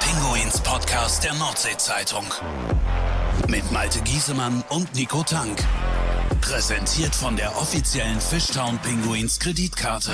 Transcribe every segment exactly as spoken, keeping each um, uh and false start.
Pinguins Podcast der Nordsee-Zeitung. Mit Malte Giesemann und Nico Tank. Präsentiert von der offiziellen Fishtown Pinguins Kreditkarte.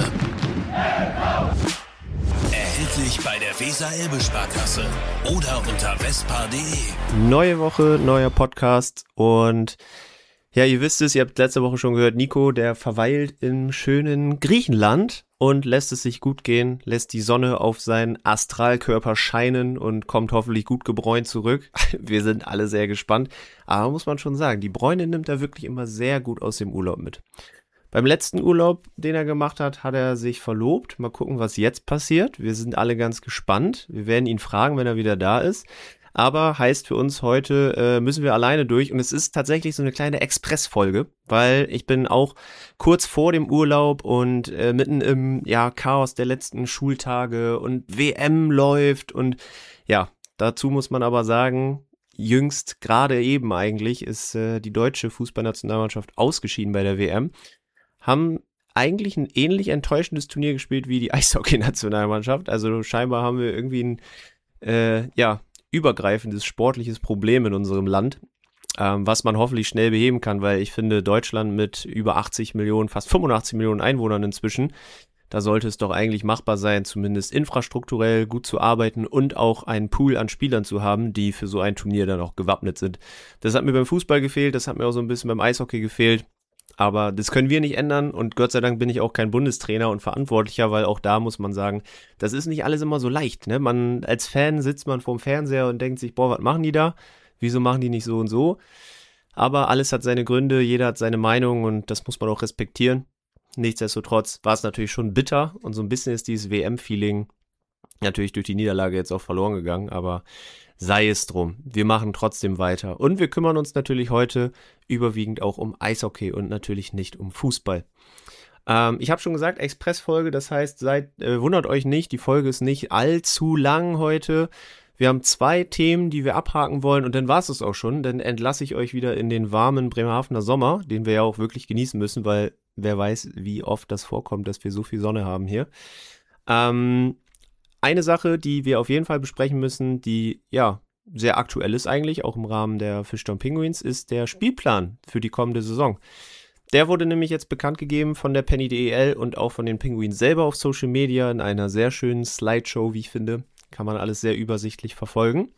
Erhältlich bei der Weser-Elbe-Sparkasse oder unter vespa punkt de. Neue Woche, neuer Podcast und ja, ihr wisst es, ihr habt letzte Woche schon gehört, Nico, der verweilt im schönen Griechenland und lässt es sich gut gehen, lässt die Sonne auf seinen Astralkörper scheinen und kommt hoffentlich gut gebräunt zurück. Wir sind alle sehr gespannt, aber muss man schon sagen, die Bräune nimmt er wirklich immer sehr gut aus dem Urlaub mit. Beim letzten Urlaub, den er gemacht hat, hat er sich verlobt. Mal gucken, was jetzt passiert. Wir sind alle ganz gespannt. Wir werden ihn fragen, wenn er wieder da ist. Aber heißt für uns heute, äh, müssen wir alleine durch. Und es ist tatsächlich so eine kleine Expressfolge, weil ich bin auch kurz vor dem Urlaub und äh, mitten im ja, Chaos der letzten Schultage und W M läuft. Und ja, dazu muss man aber sagen, jüngst gerade eben eigentlich ist äh, die deutsche Fußballnationalmannschaft ausgeschieden bei der W M. Haben eigentlich ein ähnlich enttäuschendes Turnier gespielt wie die Eishockey-Nationalmannschaft. Also scheinbar haben wir irgendwie ein, äh, ja, übergreifendes sportliches Problem in unserem Land, ähm, was man hoffentlich schnell beheben kann, weil ich finde, Deutschland mit über achtzig Millionen, fast fünfundachtzig Millionen Einwohnern inzwischen, da sollte es doch eigentlich machbar sein, zumindest infrastrukturell gut zu arbeiten und auch einen Pool an Spielern zu haben, die für so ein Turnier dann auch gewappnet sind. Das hat mir beim Fußball gefehlt, das hat mir auch so ein bisschen beim Eishockey gefehlt. Aber das können wir nicht ändern und Gott sei Dank bin ich auch kein Bundestrainer und Verantwortlicher, weil auch da muss man sagen, das ist nicht alles immer so leicht, ne? Man, als Fan sitzt man vorm Fernseher und denkt sich, boah, was machen die da? Wieso machen die nicht so und so? Aber alles hat seine Gründe, jeder hat seine Meinung und das muss man auch respektieren. Nichtsdestotrotz war es natürlich schon bitter und so ein bisschen ist dieses W M-Feeling natürlich durch die Niederlage jetzt auch verloren gegangen, aber sei es drum. Wir machen trotzdem weiter. Und wir kümmern uns natürlich heute überwiegend auch um Eishockey und natürlich nicht um Fußball. Ähm, ich habe schon gesagt, Expressfolge, das heißt, seid, äh, wundert euch nicht, die Folge ist nicht allzu lang heute. Wir haben zwei Themen, die wir abhaken wollen und dann war es es auch schon. Dann entlasse ich euch wieder in den warmen Bremerhavener Sommer, den wir ja auch wirklich genießen müssen, weil wer weiß, wie oft das vorkommt, dass wir so viel Sonne haben hier. Ähm... Eine Sache, die wir auf jeden Fall besprechen müssen, die ja sehr aktuell ist eigentlich, auch im Rahmen der Fishtown Pinguins, ist der Spielplan für die kommende Saison. Der wurde nämlich jetzt bekannt gegeben von der Penny punkt D E L und auch von den Pinguins selber auf Social Media in einer sehr schönen Slideshow, wie ich finde. Kann man alles sehr übersichtlich verfolgen.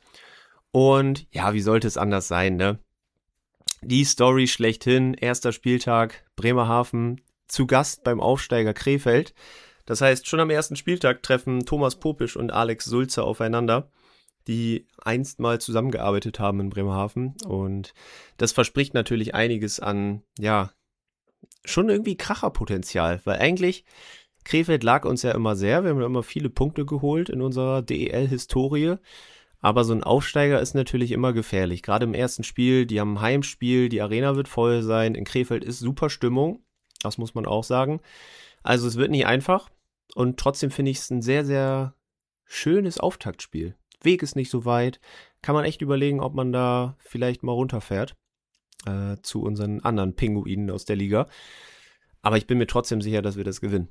Und ja, wie sollte es anders sein, ne? Die Story schlechthin, erster Spieltag, Bremerhaven, zu Gast beim Aufsteiger Krefeld. Das heißt, schon am ersten Spieltag treffen Thomas Popisch und Alex Sulzer aufeinander, die einst mal zusammengearbeitet haben in Bremerhaven. Und das verspricht natürlich einiges an, ja, schon irgendwie Kracherpotenzial. Weil eigentlich, Krefeld lag uns ja immer sehr. Wir haben immer viele Punkte geholt in unserer D E L-Historie. Aber so ein Aufsteiger ist natürlich immer gefährlich. Gerade im ersten Spiel, die haben ein Heimspiel, die Arena wird voll sein. In Krefeld ist super Stimmung. Das muss man auch sagen. Also es wird nicht einfach. Und trotzdem finde ich es ein sehr, sehr schönes Auftaktspiel. Weg ist nicht so weit. Kann man echt überlegen, ob man da vielleicht mal runterfährt äh, zu unseren anderen Pinguinen aus der Liga. Aber ich bin mir trotzdem sicher, dass wir das gewinnen.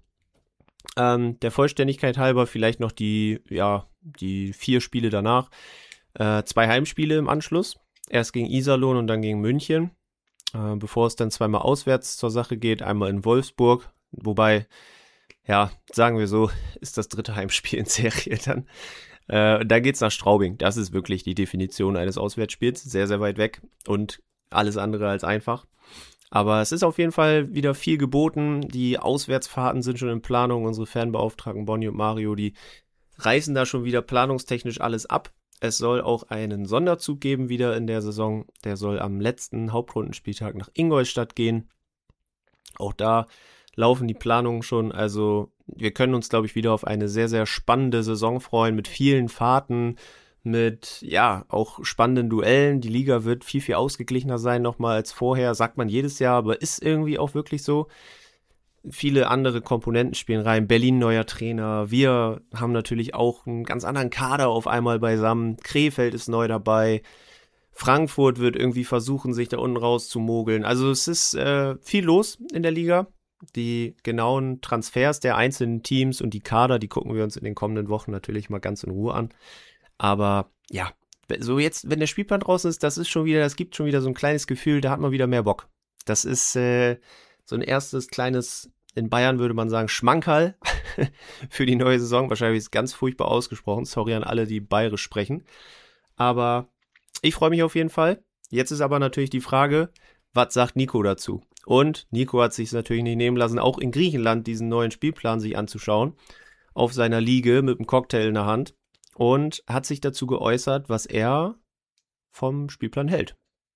Ähm, der Vollständigkeit halber vielleicht noch die, ja, die vier Spiele danach. Äh, zwei Heimspiele im Anschluss. Erst gegen Iserlohn und dann gegen München. Äh, bevor es dann zweimal auswärts zur Sache geht. Einmal in Wolfsburg. Wobei... Ja, sagen wir so, ist das dritte Heimspiel in Serie dann. Äh, dann geht's nach Straubing. Das ist wirklich die Definition eines Auswärtsspiels. Sehr, sehr weit weg und alles andere als einfach. Aber es ist auf jeden Fall wieder viel geboten. Die Auswärtsfahrten sind schon in Planung. Unsere Fanbeauftragten Bonnie und Mario, die reißen da schon wieder planungstechnisch alles ab. Es soll auch einen Sonderzug geben wieder in der Saison. Der soll am letzten Hauptrundenspieltag nach Ingolstadt gehen. Auch da laufen die Planungen schon, also wir können uns, glaube ich, wieder auf eine sehr, sehr spannende Saison freuen, mit vielen Fahrten, mit, ja, auch spannenden Duellen. Die Liga wird viel, viel ausgeglichener sein nochmal als vorher, sagt man jedes Jahr, aber ist irgendwie auch wirklich so. Viele andere Komponenten spielen rein. Berlin neuer Trainer, wir haben natürlich auch einen ganz anderen Kader auf einmal beisammen. Krefeld ist neu dabei. Frankfurt wird irgendwie versuchen, sich da unten rauszumogeln. Also es ist äh, viel los in der Liga. Die genauen Transfers der einzelnen Teams und die Kader, die gucken wir uns in den kommenden Wochen natürlich mal ganz in Ruhe an. Aber ja, so jetzt, wenn der Spielplan draußen ist, das ist schon wieder, das gibt schon wieder so ein kleines Gefühl, da hat man wieder mehr Bock. Das ist äh, so ein erstes kleines, in Bayern würde man sagen, Schmankerl für die neue Saison. Wahrscheinlich ist es ganz furchtbar ausgesprochen. Sorry an alle, die bayerisch sprechen. Aber ich freue mich auf jeden Fall. Jetzt ist aber natürlich die Frage, was sagt Nico dazu? Und Nico hat sich es natürlich nicht nehmen lassen, auch in Griechenland diesen neuen Spielplan sich anzuschauen, auf seiner Liege mit einem Cocktail in der Hand, und hat sich dazu geäußert, was er vom Spielplan hält.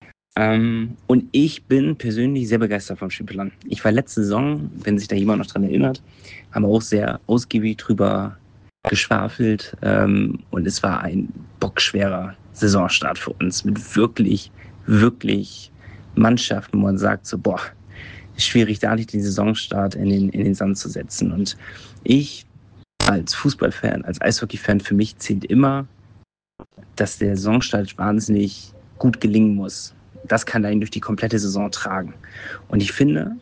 Ähm, und ich bin persönlich sehr begeistert vom Spielplan. Ich war letzte Saison, wenn sich da jemand noch dran erinnert, haben wir auch sehr ausgiebig drüber geschwafelt, ähm, und es war ein bockschwerer Saisonstart für uns mit wirklich, wirklich Mannschaften, wo man sagt so, boah, ist schwierig, da nicht den Saisonstart in den, in den Sand zu setzen. Und ich als Fußballfan, als Eishockey-Fan, für mich zählt immer, dass der Saisonstart wahnsinnig gut gelingen muss. Das kann einen durch die komplette Saison tragen. Und ich finde,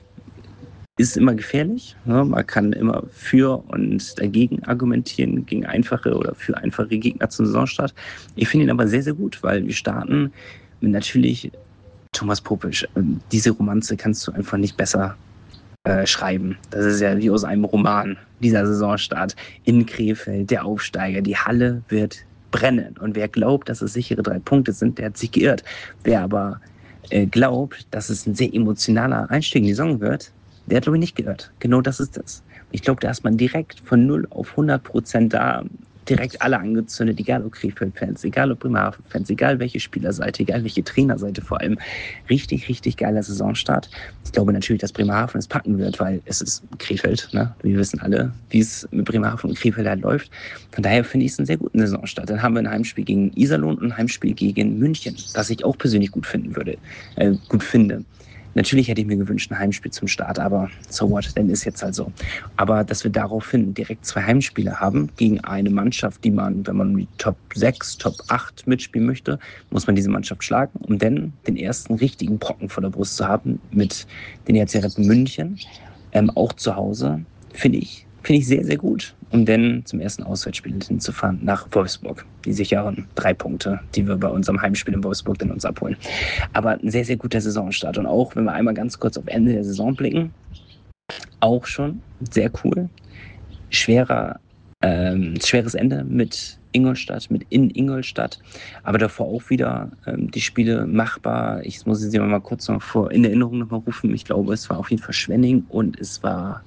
ist immer gefährlich. Ne? Man kann immer für und dagegen argumentieren, gegen einfache oder für einfache Gegner zum Saisonstart. Ich finde ihn aber sehr, sehr gut, weil wir starten mit natürlich Thomas Popisch. Diese Romanze kannst du einfach nicht besser äh, schreiben. Das ist ja wie aus einem Roman, dieser Saisonstart in Krefeld, der Aufsteiger. Die Halle wird brennen. Und wer glaubt, dass es sichere drei Punkte sind, der hat sich geirrt. Wer aber äh, glaubt, dass es ein sehr emotionaler Einstieg in die Saison wird, der hat, glaube ich, nicht geirrt. Genau das ist das. Ich glaube, da ist man direkt von null auf hundert Prozent da, direkt alle angezündet, egal ob Krefeld-Fans, egal ob Bremerhaven-Fans, egal welche Spielerseite, egal welche Trainerseite vor allem. Richtig, richtig geiler Saisonstart. Ich glaube natürlich, dass Bremerhaven es packen wird, weil es ist Krefeld. Ne? Wir wissen alle, wie es mit Bremerhaven und Krefeld halt läuft. Von daher finde ich es einen sehr guten Saisonstart. Dann haben wir ein Heimspiel gegen Iserlohn und ein Heimspiel gegen München, das ich auch persönlich gut finden würde, äh, gut finde. Natürlich hätte ich mir gewünscht, ein Heimspiel zum Start, aber so what, denn ist jetzt halt so. Aber dass wir daraufhin direkt zwei Heimspiele haben gegen eine Mannschaft, die man, wenn man die Top sechs, Top acht mitspielen möchte, muss man diese Mannschaft schlagen, um dann den ersten richtigen Brocken vor der Brust zu haben mit den E H C Red München, ähm, auch zu Hause, finde ich, finde ich sehr, sehr gut, um dann zum ersten Auswärtsspiel hinzufahren nach Wolfsburg. Die sicheren drei Punkte, die wir bei unserem Heimspiel in Wolfsburg dann uns abholen. Aber ein sehr, sehr guter Saisonstart. Und auch, wenn wir einmal ganz kurz auf Ende der Saison blicken, auch schon sehr cool. Schwerer, ähm, schweres Ende mit Ingolstadt, mit in Ingolstadt. Aber davor auch wieder ähm, die Spiele machbar. Ich muss sie mal kurz noch vor, in Erinnerung noch mal rufen. Ich glaube, es war auf jeden Fall Schwenning und es war...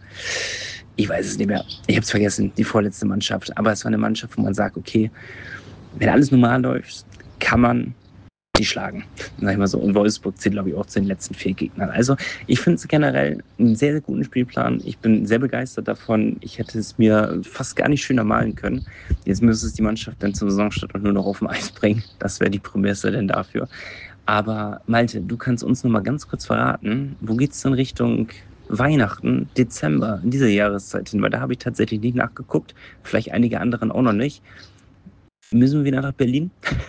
Ich weiß es nicht mehr. Ich habe es vergessen, die vorletzte Mannschaft. Aber es war eine Mannschaft, wo man sagt, okay, wenn alles normal läuft, kann man die schlagen. Sag ich mal so. Und Wolfsburg zählt, glaube ich, auch zu den letzten vier Gegnern. Also ich finde es generell einen sehr, sehr guten Spielplan. Ich bin sehr begeistert davon. Ich hätte es mir fast gar nicht schöner malen können. Jetzt müsste es die Mannschaft dann zum Saisonstart und nur noch auf dem Eis bringen. Das wäre die Prämisse denn dafür. Aber Malte, du kannst uns noch mal ganz kurz verraten, wo geht es denn Richtung Weihnachten, Dezember, in dieser Jahreszeit hin, weil da habe ich tatsächlich nicht nachgeguckt, vielleicht einige anderen auch noch nicht. Müssen wir wieder nach Berlin?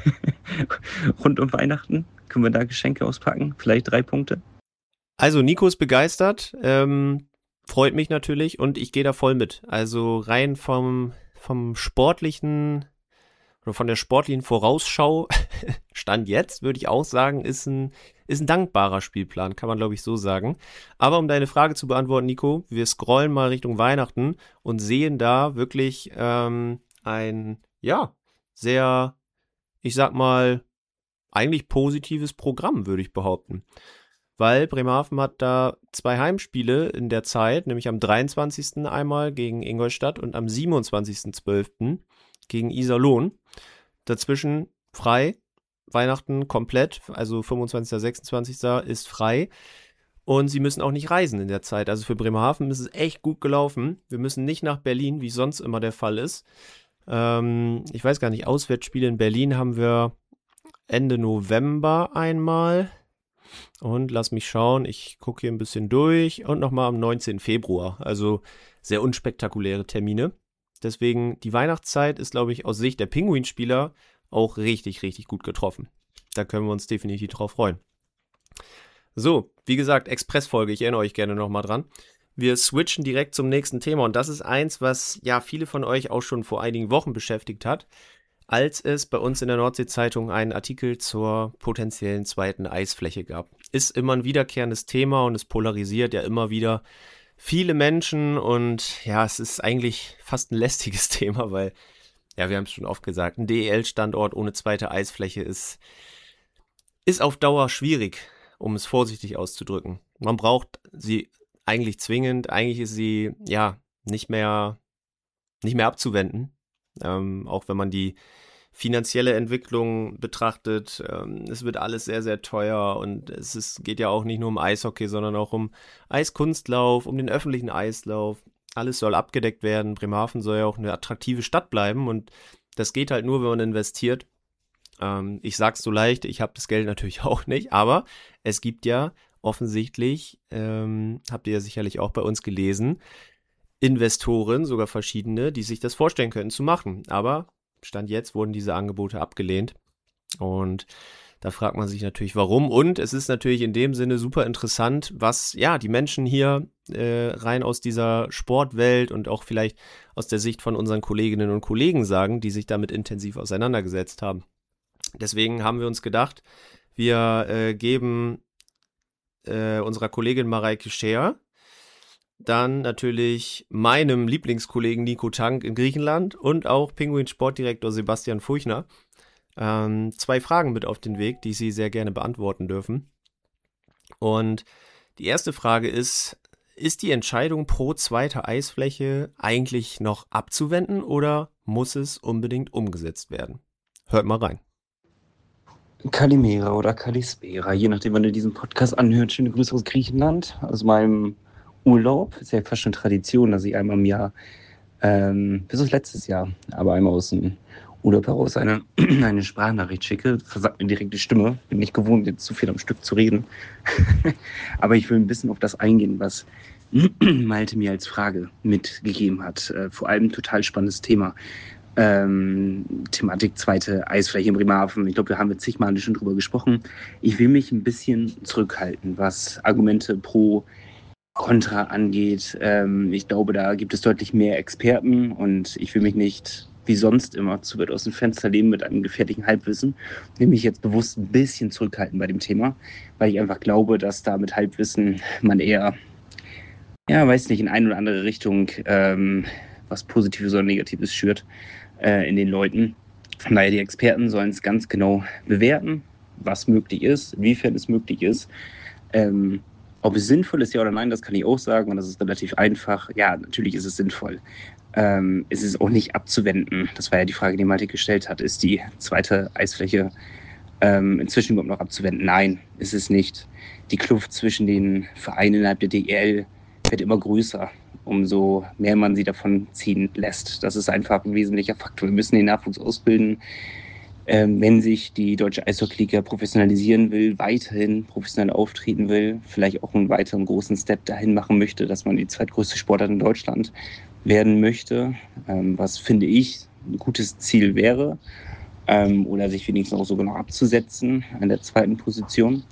Rund um Weihnachten? Können wir da Geschenke auspacken? Vielleicht drei Punkte? Also Nico ist begeistert, ähm, freut mich natürlich und ich gehe da voll mit. Also rein vom, vom sportlichen oder von der sportlichen Vorausschau, Stand jetzt, würde ich auch sagen, ist ein, ist ein dankbarer Spielplan, kann man glaube ich so sagen. Aber um deine Frage zu beantworten, Nico, wir scrollen mal Richtung Weihnachten und sehen da wirklich ähm, ein, ja, sehr, ich sag mal, eigentlich positives Programm, würde ich behaupten. Weil Bremerhaven hat da zwei Heimspiele in der Zeit, nämlich am dreiundzwanzigsten einmal gegen Ingolstadt und am siebenundzwanzigsten zwölften gegen Iserlohn. Dazwischen frei, Weihnachten komplett, also fünfundzwanzigsten sechsundzwanzigsten ist frei. Und sie müssen auch nicht reisen in der Zeit. Also für Bremerhaven ist es echt gut gelaufen. Wir müssen nicht nach Berlin, wie sonst immer der Fall ist. Ähm, ich weiß gar nicht, Auswärtsspiele in Berlin haben wir Ende November einmal. Und lass mich schauen, ich gucke hier ein bisschen durch. Und nochmal am neunzehnten Februar. Also sehr unspektakuläre Termine. Deswegen, die Weihnachtszeit ist, glaube ich, aus Sicht der Pinguinspieler auch richtig, richtig gut getroffen. Da können wir uns definitiv drauf freuen. So, wie gesagt, Expressfolge, ich erinnere euch gerne nochmal dran. Wir switchen direkt zum nächsten Thema und das ist eins, was ja viele von euch auch schon vor einigen Wochen beschäftigt hat. als es bei uns in der Nordsee-Zeitung einen Artikel zur potenziellen zweiten Eisfläche gab. Ist immer ein wiederkehrendes Thema und es polarisiert ja immer wieder viele Menschen und ja, es ist eigentlich fast ein lästiges Thema, weil, ja, wir haben es schon oft gesagt, ein D E L-Standort ohne zweite Eisfläche ist, ist auf Dauer schwierig, um es vorsichtig auszudrücken. Man braucht sie eigentlich zwingend, eigentlich ist sie, ja, nicht mehr, nicht mehr abzuwenden, ähm, auch wenn man die finanzielle Entwicklung betrachtet. Ähm, es wird alles sehr, sehr teuer und es ist, geht ja auch nicht nur um Eishockey, sondern auch um Eiskunstlauf, um den öffentlichen Eislauf. Alles soll abgedeckt werden. Bremerhaven soll ja auch eine attraktive Stadt bleiben und das geht halt nur, wenn man investiert. Ähm, ich sag's so leicht, ich habe das Geld natürlich auch nicht, aber es gibt ja offensichtlich, ähm, habt ihr ja sicherlich auch bei uns gelesen, Investoren, sogar verschiedene, die sich das vorstellen könnten zu machen. Aber Stand jetzt wurden diese Angebote abgelehnt und da fragt man sich natürlich, warum. Und es ist natürlich in dem Sinne super interessant, was ja die Menschen hier äh, rein aus dieser Sportwelt und auch vielleicht aus der Sicht von unseren Kolleginnen und Kollegen sagen, die sich damit intensiv auseinandergesetzt haben. Deswegen haben wir uns gedacht, wir äh, geben äh, unserer Kollegin Mareike Scheer, dann natürlich meinem Lieblingskollegen Nico Tank in Griechenland und auch Pinguin Sportdirektor Sebastian Furchner ähm, zwei Fragen mit auf den Weg, die Sie sehr gerne beantworten dürfen. Und die erste Frage ist, ist die Entscheidung pro zweite Eisfläche eigentlich noch abzuwenden oder muss es unbedingt umgesetzt werden? Hört mal rein. Kalimera oder Kalispera, je nachdem, wann ihr diesen Podcast anhört. Schöne Grüße aus Griechenland, aus meinem Urlaub. Ist ja fast schon Tradition, dass ich einmal im Jahr, ähm, bis auf letztes Jahr, aber einmal aus dem Urlaub heraus eine, eine Sprachnachricht schicke. Versagt mir direkt die Stimme. Bin nicht gewohnt, jetzt zu viel am Stück zu reden. Aber ich will ein bisschen auf das eingehen, was Malte mir als Frage mitgegeben hat. Äh, vor allem total spannendes Thema. Ähm, Thematik zweite Eisfläche in Bremerhaven. Ich glaube, wir haben jetzt zigmal schon drüber gesprochen. Ich will mich ein bisschen zurückhalten, was Argumente pro Kontra angeht. Ähm, ich glaube, da gibt es deutlich mehr Experten und ich will mich nicht wie sonst immer zu weit aus dem Fenster lehnen mit einem gefährlichen Halbwissen. Ich will mich jetzt bewusst ein bisschen zurückhalten bei dem Thema, weil ich einfach glaube, dass da mit Halbwissen man eher, ja, weiß nicht, in eine oder andere Richtung ähm, was Positives oder Negatives schürt äh, in den Leuten. Von daher, die Experten sollen es ganz genau bewerten, was möglich ist, inwiefern es möglich ist. Ähm, Ob es sinnvoll ist, ja oder nein, das kann ich auch sagen. Und das ist relativ einfach. Ja, natürlich ist es sinnvoll. Ähm, es ist auch nicht abzuwenden. Das war ja die Frage, die Malte gestellt hat. Ist die zweite Eisfläche ähm, inzwischen überhaupt noch abzuwenden? Nein, ist es nicht. Die Kluft zwischen den Vereinen innerhalb der D E L wird immer größer, umso mehr man sie davon ziehen lässt. Das ist einfach ein wesentlicher Faktor. Wir müssen den Nachwuchs ausbilden. Ähm, wenn sich die deutsche Eishockey-Liga professionalisieren will, weiterhin professionell auftreten will, vielleicht auch einen weiteren großen Step dahin machen möchte, dass man die zweitgrößte Sportart in Deutschland werden möchte, ähm, was, finde ich, ein gutes Ziel wäre, ähm, oder sich wenigstens auch sogar noch abzusetzen an der zweiten Position,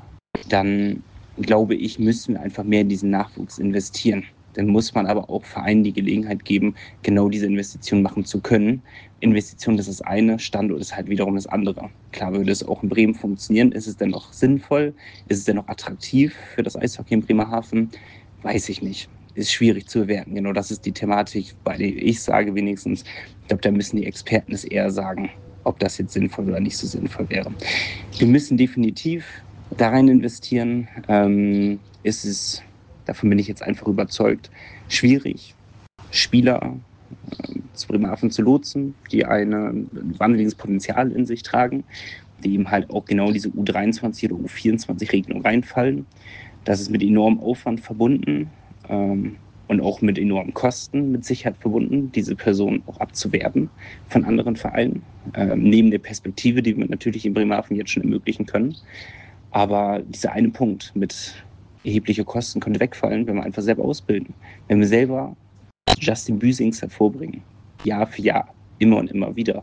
dann glaube ich, müssen wir einfach mehr in diesen Nachwuchs investieren. Dann muss man aber auch Vereinen die Gelegenheit geben, genau diese Investition machen zu können. Investition ist das eine, Standort ist halt wiederum das andere. Klar würde es auch in Bremen funktionieren. Ist es denn noch sinnvoll? Ist es denn noch attraktiv für das Eishockey in Bremerhaven? Weiß ich nicht. Ist schwierig zu bewerten. Genau das ist die Thematik, bei der ich sage wenigstens, ich glaube, da müssen die Experten es eher sagen, ob das jetzt sinnvoll oder nicht so sinnvoll wäre. Wir müssen definitiv da rein investieren. Ähm, ist es Davon bin ich jetzt einfach überzeugt, schwierig, Spieler äh, zu Bremerhaven zu lotsen, die eine, ein wahnsinniges Potenzial in sich tragen, die eben halt auch genau diese U dreiundzwanzig oder U vierundzwanzig-Regelung reinfallen. Das ist mit enormem Aufwand verbunden ähm, und auch mit enormen Kosten mit Sicherheit verbunden, diese Personen auch abzuwerben von anderen Vereinen, äh, neben der Perspektive, die wir natürlich in Bremerhaven jetzt schon ermöglichen können. Aber dieser eine Punkt mit erhebliche Kosten könnte wegfallen, wenn wir einfach selber ausbilden. Wenn wir selber Justin Büsings hervorbringen, Jahr für Jahr, immer und immer wieder.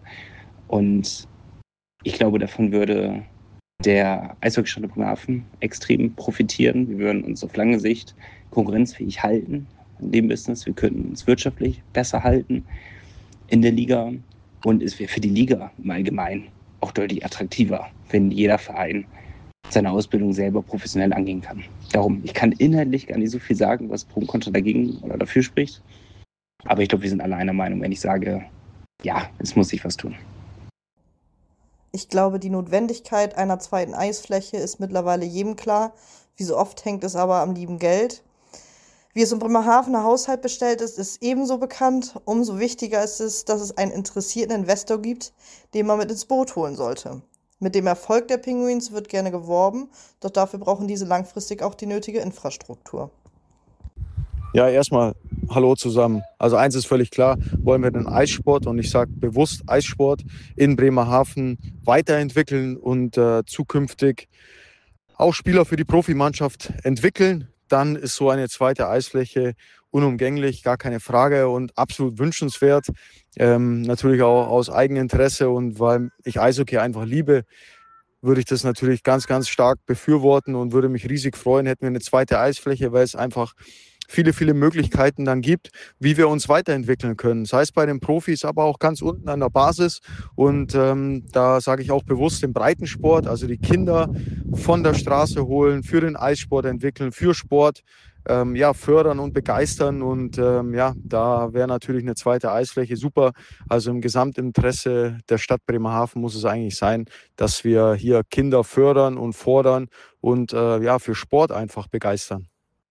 Und ich glaube, davon würde der Eishockey-Standort Bremerhaven extrem profitieren. Wir würden uns auf lange Sicht konkurrenzfähig halten in dem Business. Wir könnten uns wirtschaftlich besser halten in der Liga. Und es wäre für die Liga im Allgemeinen auch deutlich attraktiver, wenn jeder Verein seine Ausbildung selber professionell angehen kann. Darum, ich kann inhaltlich gar nicht so viel sagen, was pro und contra dagegen oder dafür spricht. Aber ich glaube, wir sind alle einer Meinung, wenn ich sage, ja, es muss sich was tun. Ich glaube, die Notwendigkeit einer zweiten Eisfläche ist mittlerweile jedem klar. Wie so oft hängt es aber am lieben Geld. Wie es im Bremerhavener Haushalt bestellt ist, ist ebenso bekannt. Umso wichtiger ist es, dass es einen interessierten Investor gibt, den man mit ins Boot holen sollte. Mit dem Erfolg der Pinguins wird gerne geworben, doch dafür brauchen diese langfristig auch die nötige Infrastruktur. Ja, erstmal hallo zusammen. Also eins ist völlig klar, wollen wir den Eissport, und ich sage bewusst Eissport, in Bremerhaven weiterentwickeln und äh, zukünftig auch Spieler für die Profimannschaft entwickeln, dann ist so eine zweite Eisfläche unumgänglich, gar keine Frage, und absolut wünschenswert. Ähm, natürlich auch aus Eigeninteresse und weil ich Eishockey einfach liebe, würde ich das natürlich ganz, ganz stark befürworten und würde mich riesig freuen, hätten wir eine zweite Eisfläche, weil es einfach viele, viele Möglichkeiten dann gibt, wie wir uns weiterentwickeln können. Sei es bei den Profis, aber auch ganz unten an der Basis. Und ähm, da sage ich auch bewusst den Breitensport, also die Kinder von der Straße holen, für den Eissport entwickeln, für Sport ähm, ja, fördern und begeistern. Und ähm, ja, da wäre natürlich eine zweite Eisfläche super. Also im Gesamtinteresse der Stadt Bremerhaven muss es eigentlich sein, dass wir hier Kinder fördern und fordern und äh, ja, für Sport einfach begeistern.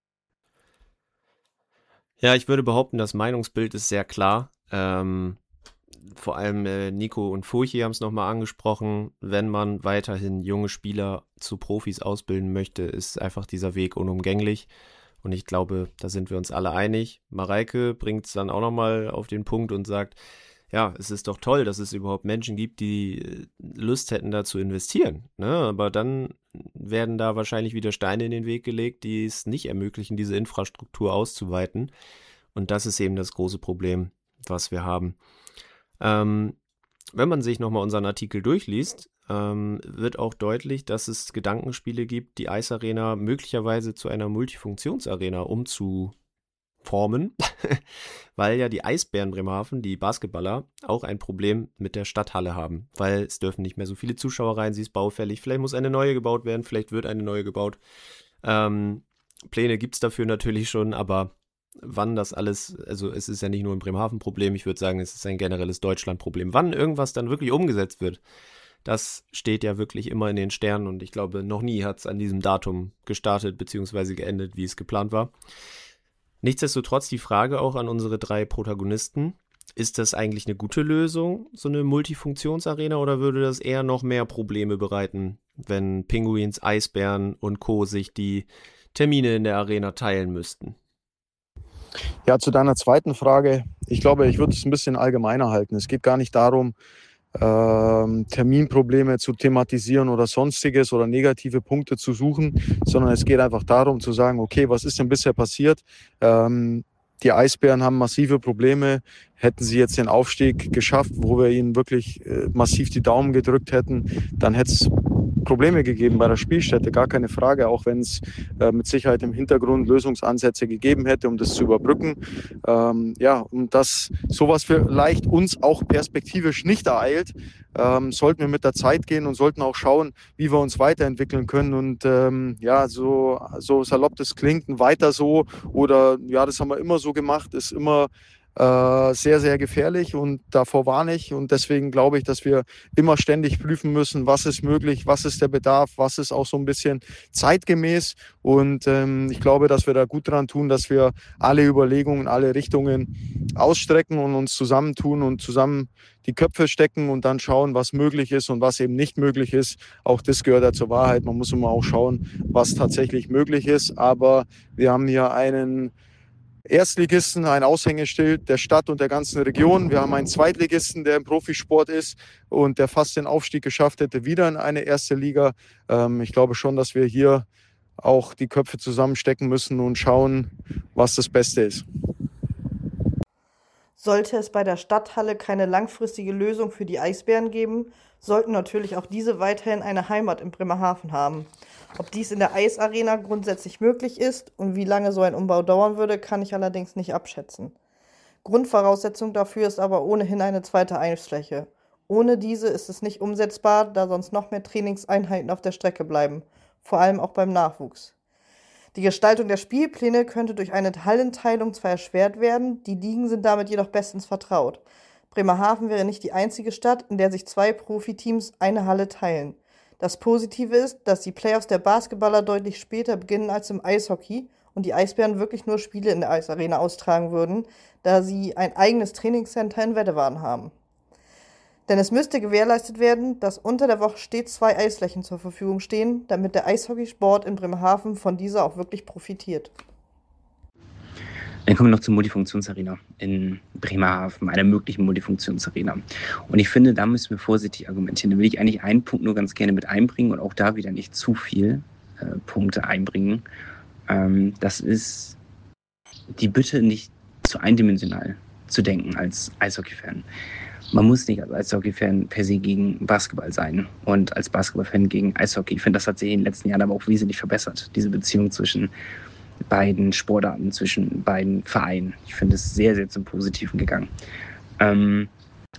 Ja, ich würde behaupten, das Meinungsbild ist sehr klar. Ähm, vor allem äh, Nico und Furchi haben es nochmal angesprochen. Wenn man weiterhin junge Spieler zu Profis ausbilden möchte, ist einfach dieser Weg unumgänglich. Und ich glaube, da sind wir uns alle einig. Mareike bringt es dann auch nochmal auf den Punkt und sagt, ja, es ist doch toll, dass es überhaupt Menschen gibt, die Lust hätten, da zu investieren. Ne? Aber dann werden da wahrscheinlich wieder Steine in den Weg gelegt, die es nicht ermöglichen, diese Infrastruktur auszuweiten. Und das ist eben das große Problem, was wir haben. Ähm, wenn man sich nochmal unseren Artikel durchliest, ähm, wird auch deutlich, dass es Gedankenspiele gibt, die Eisarena möglicherweise zu einer Multifunktionsarena umzuformen, weil ja die Eisbären Bremerhaven, die Basketballer, auch ein Problem mit der Stadthalle haben, weil es dürfen nicht mehr so viele Zuschauer rein, sie ist baufällig, vielleicht muss eine neue gebaut werden, vielleicht wird eine neue gebaut. Ähm, Pläne gibt es dafür natürlich schon, aber wann das alles, also es ist ja nicht nur ein Bremerhaven-Problem, ich würde sagen, es ist ein generelles Deutschland-Problem. Wann irgendwas dann wirklich umgesetzt wird, das steht ja wirklich immer in den Sternen, und ich glaube, noch nie hat es an diesem Datum gestartet bzw. geendet, wie es geplant war. Nichtsdestotrotz die Frage auch an unsere drei Protagonisten: Ist das eigentlich eine gute Lösung, so eine Multifunktionsarena, oder würde das eher noch mehr Probleme bereiten, wenn Pinguins, Eisbären und Co. sich die Termine in der Arena teilen müssten? Ja, zu deiner zweiten Frage. Ich glaube, ich würde es ein bisschen allgemeiner halten. Es geht gar nicht darum, ähm, Terminprobleme zu thematisieren oder sonstiges oder negative Punkte zu suchen, sondern es geht einfach darum zu sagen, okay, was ist denn bisher passiert? Ähm, die Eisbären haben massive Probleme. Hätten sie jetzt den Aufstieg geschafft, wo wir ihnen wirklich äh, massiv die Daumen gedrückt hätten, dann hätte es Probleme gegeben bei der Spielstätte, gar keine Frage, auch wenn es äh, mit Sicherheit im Hintergrund Lösungsansätze gegeben hätte, um das zu überbrücken. Ähm, ja, und dass sowas vielleicht uns auch perspektivisch nicht ereilt, ähm, sollten wir mit der Zeit gehen und sollten auch schauen, wie wir uns weiterentwickeln können. Und ähm, ja, so, so salopp das klingt, ein weiter so oder ja, das haben wir immer so gemacht, ist immer äh, sehr, sehr gefährlich, und davor warne ich. Und deswegen glaube ich, dass wir immer ständig prüfen müssen, was ist möglich, was ist der Bedarf, was ist auch so ein bisschen zeitgemäß. Und ähm, ich glaube, dass wir da gut dran tun, dass wir alle Überlegungen, alle Richtungen ausstrecken und uns zusammentun und zusammen die Köpfe stecken und dann schauen, was möglich ist und was eben nicht möglich ist. Auch das gehört ja zur Wahrheit. Man muss immer auch schauen, was tatsächlich möglich ist. Aber wir haben hier einen Erstligisten, ein Aushängeschild der Stadt und der ganzen Region. Wir haben einen Zweitligisten, der im Profisport ist und der fast den Aufstieg geschafft hätte, wieder in eine erste Liga. Ähm, ich glaube schon, dass wir hier auch die Köpfe zusammenstecken müssen und schauen, was das Beste ist. Sollte es bei der Stadthalle keine langfristige Lösung für die Eisbären geben, sollten natürlich auch diese weiterhin eine Heimat in Bremerhaven haben. Ob dies in der Eisarena grundsätzlich möglich ist und wie lange so ein Umbau dauern würde, kann ich allerdings nicht abschätzen. Grundvoraussetzung dafür ist aber ohnehin eine zweite Eisfläche. Ohne diese ist es nicht umsetzbar, da sonst noch mehr Trainingseinheiten auf der Strecke bleiben, vor allem auch beim Nachwuchs. Die Gestaltung der Spielpläne könnte durch eine Hallenteilung zwar erschwert werden, die Ligen sind damit jedoch bestens vertraut. Bremerhaven wäre nicht die einzige Stadt, in der sich zwei Profiteams eine Halle teilen. Das Positive ist, dass die Playoffs der Basketballer deutlich später beginnen als im Eishockey und die Eisbären wirklich nur Spiele in der Eisarena austragen würden, da sie ein eigenes Trainingscenter in Weddewaden haben. Denn es müsste gewährleistet werden, dass unter der Woche stets zwei Eisflächen zur Verfügung stehen, damit der Eishockeysport in Bremerhaven von dieser auch wirklich profitiert. Dann kommen wir noch zur Multifunktionsarena in Bremerhaven, einer möglichen Multifunktionsarena. Und ich finde, da müssen wir vorsichtig argumentieren. Da will ich eigentlich einen Punkt nur ganz gerne mit einbringen und auch da wieder nicht zu viel äh, Punkte einbringen. Ähm, das ist die Bitte, nicht zu eindimensional zu denken als Eishockey-Fan. Man muss nicht als Eishockey-Fan per se gegen Basketball sein und als Basketball-Fan gegen Eishockey. Ich finde, das hat sich in den letzten Jahren aber auch wesentlich verbessert, diese Beziehung zwischen beiden Sportarten, zwischen beiden Vereinen. Ich finde es sehr, sehr zum Positiven gegangen. Ähm,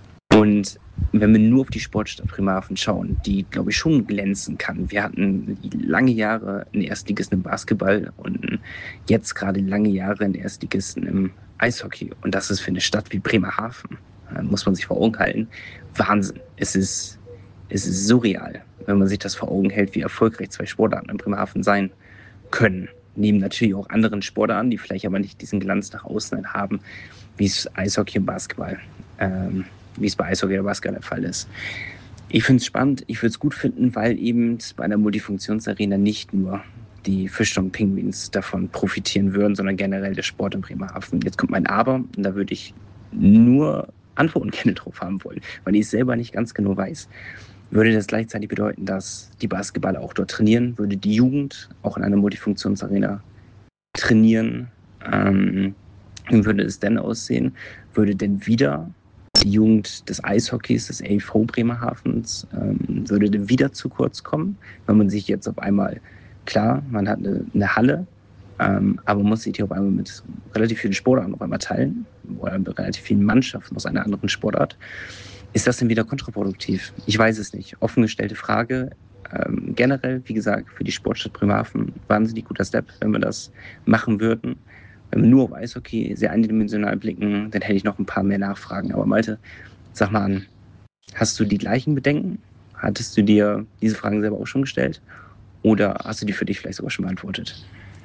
und wenn wir nur auf die Sportstadt Bremerhaven schauen, die, glaube ich, schon glänzen kann. Wir hatten lange Jahre einen Erstligisten im Basketball und jetzt gerade lange Jahre einen Erstligisten im Eishockey. Und das ist für eine Stadt wie Bremerhaven, muss man sich vor Augen halten, Wahnsinn. Es ist, es ist surreal, wenn man sich das vor Augen hält, wie erfolgreich zwei Sportarten in Bremerhaven sein können. Neben natürlich auch anderen Sportarten, die vielleicht aber nicht diesen Glanz nach außen haben, wie es Eishockey und Basketball, ähm, wie es bei Eishockey und Basketball der Fall ist. Ich finde es spannend, ich würde es gut finden, weil eben bei einer Multifunktionsarena nicht nur die Fischtown Penguins davon profitieren würden, sondern generell der Sport in Bremerhaven. Jetzt kommt mein Aber, und da würde ich nur Antworten gerne drauf haben wollen, weil ich es selber nicht ganz genau weiß. Würde das gleichzeitig bedeuten, dass die Basketballer auch dort trainieren? Würde die Jugend auch in einer Multifunktionsarena trainieren? Ähm, wie würde es denn aussehen? Würde denn wieder die Jugend des Eishockeys, des E V Bremerhavens, ähm, würde denn wieder zu kurz kommen, wenn man sich jetzt auf einmal, klar, man hat eine, eine Halle, Ähm, aber man muss sich hier auf einmal mit relativ vielen Sportarten auf einmal teilen oder mit relativ vielen Mannschaften aus einer anderen Sportart. Ist das denn wieder kontraproduktiv? Ich weiß es nicht. Offen gestellte Frage. Ähm, generell, wie gesagt, für die Sportstadt Bremerhaven wahnsinnig guter Step, wenn wir das machen würden. Wenn wir nur auf Eishockey sehr eindimensional blicken, dann hätte ich noch ein paar mehr Nachfragen. Aber Malte, sag mal an, hast du die gleichen Bedenken? Hattest du dir diese Fragen selber auch schon gestellt? Oder hast du die für dich vielleicht sogar schon beantwortet?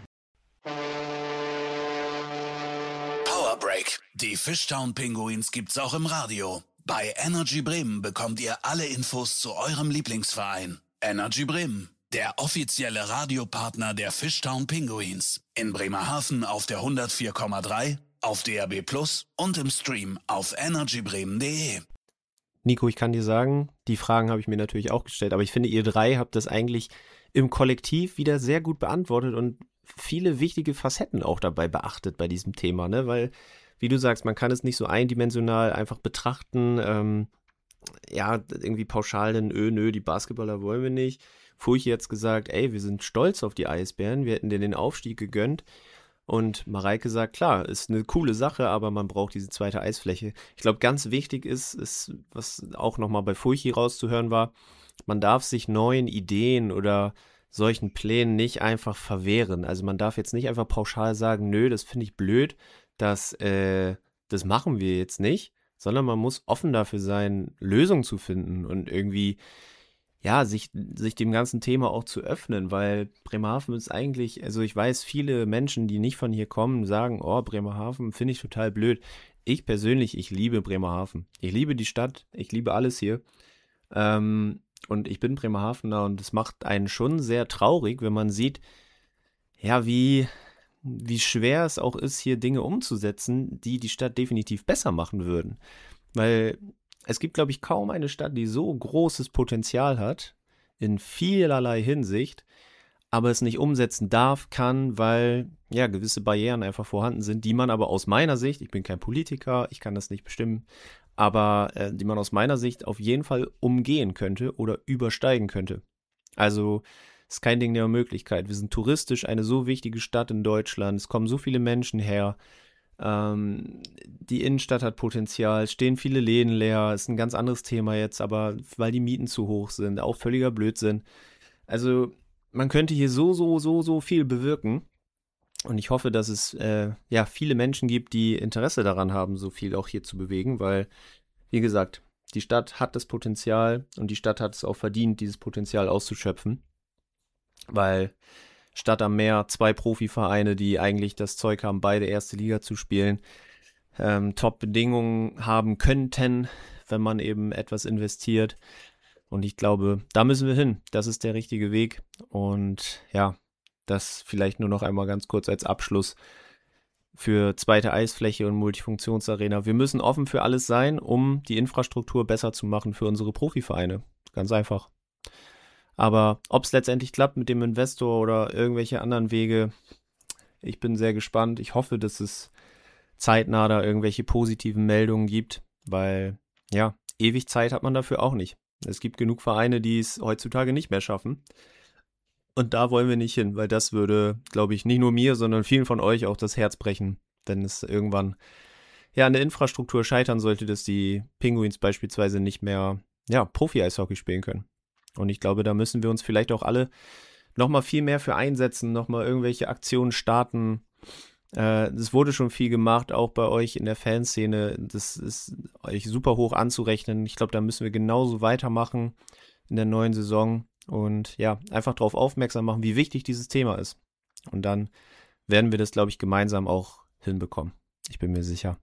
Powerbreak. Die Fishtown Penguins gibt's auch im Radio. Bei Energy Bremen bekommt ihr alle Infos zu eurem Lieblingsverein. Energy Bremen, der offizielle Radiopartner der Fishtown Penguins. In Bremerhaven auf der hundertvier Komma drei, auf D A B Plus und im Stream auf energy bremen punkt de. Nico, ich kann dir sagen, die Fragen habe ich mir natürlich auch gestellt, aber ich finde, ihr drei habt das eigentlich im Kollektiv wieder sehr gut beantwortet und viele wichtige Facetten auch dabei beachtet bei diesem Thema, ne? Weil, wie du sagst, man kann es nicht so eindimensional einfach betrachten, ähm, ja, irgendwie pauschal, denn öh, nö, die Basketballer wollen wir nicht. Furchi jetzt gesagt, ey, wir sind stolz auf die Eisbären, wir hätten denen den Aufstieg gegönnt. Und Mareike sagt, klar, ist eine coole Sache, aber man braucht diese zweite Eisfläche. Ich glaube, ganz wichtig ist, ist, was auch nochmal bei Furchi rauszuhören war, man darf sich neuen Ideen oder solchen Plänen nicht einfach verwehren. Also man darf jetzt nicht einfach pauschal sagen, nö, das finde ich blöd, das, äh, das machen wir jetzt nicht, sondern man muss offen dafür sein, Lösungen zu finden und irgendwie, ja, sich, sich dem ganzen Thema auch zu öffnen, weil Bremerhaven ist eigentlich, also ich weiß, viele Menschen, die nicht von hier kommen, sagen, oh, Bremerhaven finde ich total blöd. Ich persönlich, ich liebe Bremerhaven. Ich liebe die Stadt, ich liebe alles hier. Ähm, und ich bin Bremerhavener und es macht einen schon sehr traurig, wenn man sieht, ja, wie, wie schwer es auch ist, hier Dinge umzusetzen, die die Stadt definitiv besser machen würden. Weil es gibt, glaube ich, kaum eine Stadt, die so großes Potenzial hat, in vielerlei Hinsicht, aber es nicht umsetzen darf, kann, weil ja gewisse Barrieren einfach vorhanden sind, die man aber aus meiner Sicht, ich bin kein Politiker, ich kann das nicht bestimmen, aber äh, die man aus meiner Sicht auf jeden Fall umgehen könnte oder übersteigen könnte. Also es ist kein Ding der Möglichkeit. Wir sind touristisch eine so wichtige Stadt in Deutschland, es kommen so viele Menschen her. Ähm, die Innenstadt hat Potenzial, stehen viele Läden leer, ist ein ganz anderes Thema jetzt, aber weil die Mieten zu hoch sind, auch völliger Blödsinn. Also man könnte hier so, so, so, so viel bewirken. Und ich hoffe, dass es äh, ja viele Menschen gibt, die Interesse daran haben, so viel auch hier zu bewegen, weil, wie gesagt, die Stadt hat das Potenzial und die Stadt hat es auch verdient, dieses Potenzial auszuschöpfen. Weil Stadt am Meer, zwei Profivereine, die eigentlich das Zeug haben, beide erste Liga zu spielen, ähm, Top-Bedingungen haben könnten, wenn man eben etwas investiert. Und ich glaube, da müssen wir hin. Das ist der richtige Weg. Und ja, das vielleicht nur noch einmal ganz kurz als Abschluss für zweite Eisfläche und Multifunktionsarena. Wir müssen offen für alles sein, um die Infrastruktur besser zu machen für unsere Profivereine. Ganz einfach. Aber ob es letztendlich klappt mit dem Investor oder irgendwelche anderen Wege, ich bin sehr gespannt. Ich hoffe, dass es zeitnah da irgendwelche positiven Meldungen gibt, weil ja, ewig Zeit hat man dafür auch nicht. Es gibt genug Vereine, die es heutzutage nicht mehr schaffen. Und da wollen wir nicht hin, weil das würde, glaube ich, nicht nur mir, sondern vielen von euch auch das Herz brechen, wenn es irgendwann ja an der Infrastruktur scheitern sollte, dass die Pinguins beispielsweise nicht mehr ja, Profi-Eishockey spielen können. Und ich glaube, da müssen wir uns vielleicht auch alle nochmal viel mehr für einsetzen, nochmal irgendwelche Aktionen starten. Es äh, wurde schon viel gemacht, auch bei euch in der Fanszene. Das ist euch super hoch anzurechnen. Ich glaube, da müssen wir genauso weitermachen in der neuen Saison. Und ja, einfach darauf aufmerksam machen, wie wichtig dieses Thema ist. Und dann werden wir das, glaube ich, gemeinsam auch hinbekommen. Ich bin mir sicher.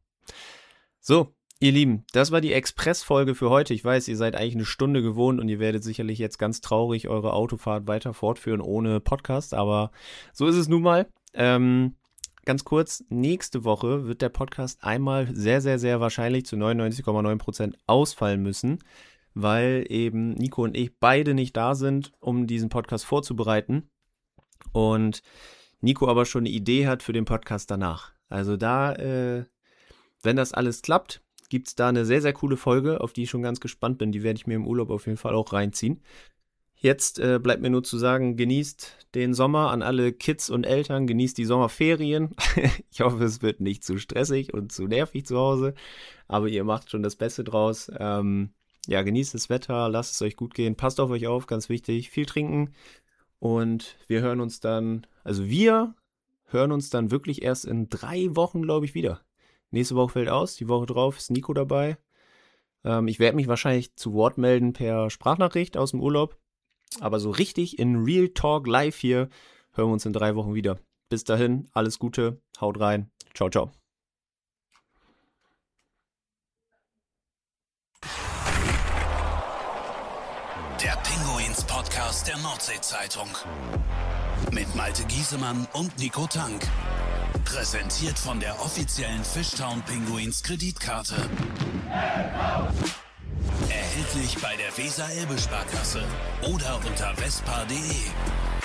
So, ihr Lieben, das war die Express-Folge für heute. Ich weiß, ihr seid eigentlich eine Stunde gewohnt und ihr werdet sicherlich jetzt ganz traurig eure Autofahrt weiter fortführen ohne Podcast. Aber so ist es nun mal. Ähm, ganz kurz, nächste Woche wird der Podcast einmal sehr, sehr, sehr wahrscheinlich zu neunundneunzig Komma neun Prozent ausfallen müssen, weil eben Nico und ich beide nicht da sind, um diesen Podcast vorzubereiten. Und Nico aber schon eine Idee hat für den Podcast danach. Also da, äh, wenn das alles klappt, gibt es da eine sehr, sehr coole Folge, auf die ich schon ganz gespannt bin. Die werde ich mir im Urlaub auf jeden Fall auch reinziehen. Jetzt äh, bleibt mir nur zu sagen, genießt den Sommer an alle Kids und Eltern, genießt die Sommerferien. Ich hoffe, es wird nicht zu stressig und zu nervig zu Hause, aber ihr macht schon das Beste draus. Ähm, Ja, genießt das Wetter, lasst es euch gut gehen, passt auf euch auf, ganz wichtig, viel trinken und wir hören uns dann, also wir hören uns dann wirklich erst in drei Wochen, glaube ich, wieder. Nächste Woche fällt aus, die Woche drauf ist Nico dabei. Ähm, ich werde mich wahrscheinlich zu Wort melden per Sprachnachricht aus dem Urlaub, aber so richtig in Real Talk live hier hören wir uns in drei Wochen wieder. Bis dahin, alles Gute, haut rein, ciao, ciao. Der Pinguins-Podcast der Nordsee-Zeitung. Mit Malte Giesemann und Nico Tank. Präsentiert von der offiziellen Fishtown Pinguins Kreditkarte. Erhältlich bei der Weser-Elbe-Sparkasse oder unter vespa punkt de.